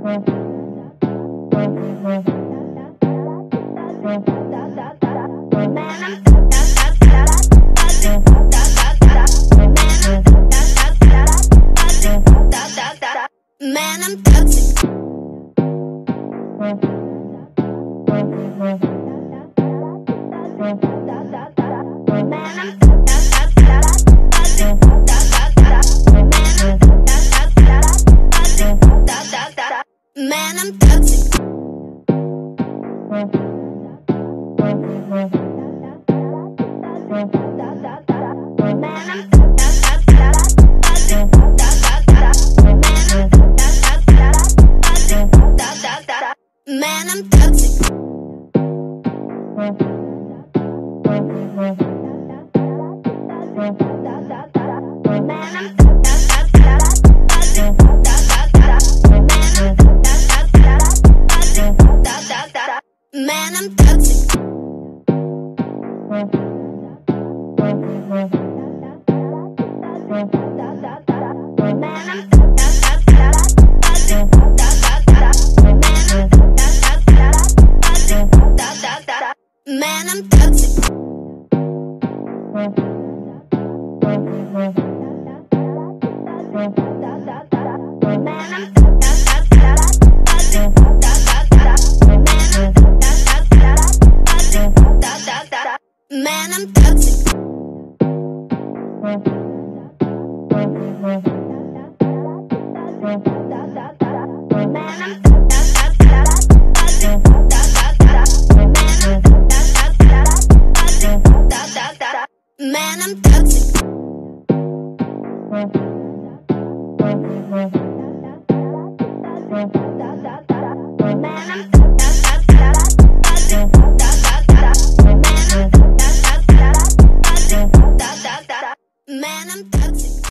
Man, I'm toxic. Man, I'm toxic. Man, I'm toxic. Man, I'm toxic. Man, I'm toxic. Man, I'm toxic. Man, I'm toxic. Man, I'm toxic.